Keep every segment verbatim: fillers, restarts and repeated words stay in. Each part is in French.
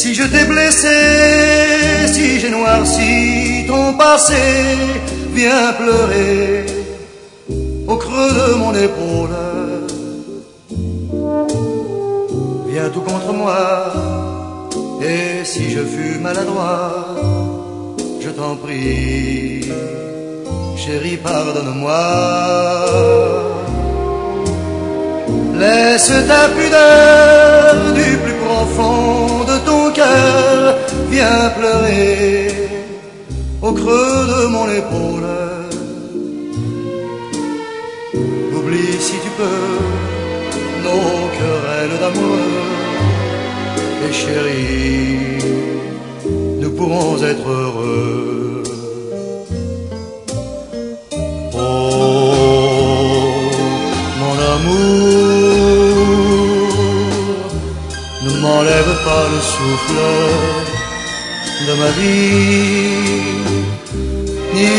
si je t'ai blessé, si j'ai noirci ton passé, viens pleurer au creux de mon épaule. Viens tout contre moi, et si je fus maladroit, je t'en prie, chérie, pardonne-moi. Laisse ta pudeur du plus profond de ton cœur, viens pleurer au creux de mon épaule. Oublie si tu peux nos querelles d'amoureux, et chérie, nous pourrons être heureux. Oh, mon amour, ne m'enlève pas le souffle de ma vie, ni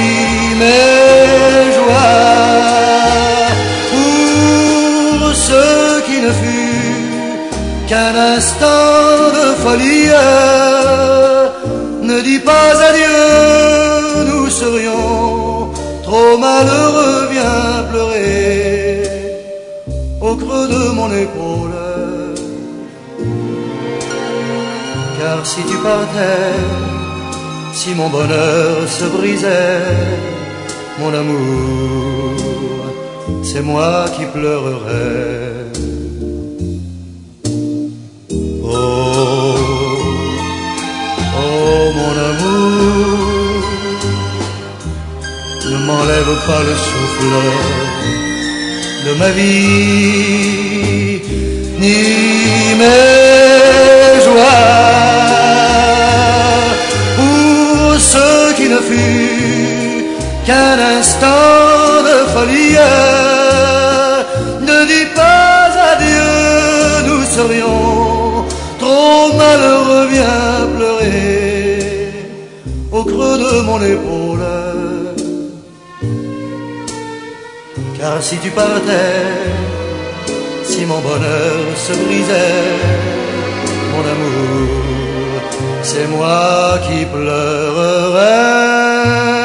mes joies, pour ce qui ne fut qu'un instant de folie. Ne dis pas adieu, nous serions trop malheureux, viens pleurer au creux de mon épaule. Car si tu partais, si mon bonheur se brisait, mon amour, c'est moi qui pleurerais. Oh, oh mon amour, ne m'enlève pas le souffle de ma vie, ni mes joies, pour ce qui ne fut qu'un instant de folie. Ne dis pas adieu, nous serions trop malheureux, viens pleurer au creux de mon épaule. Car si tu partais, si mon bonheur se brisait, mon amour, c'est moi qui pleurerais.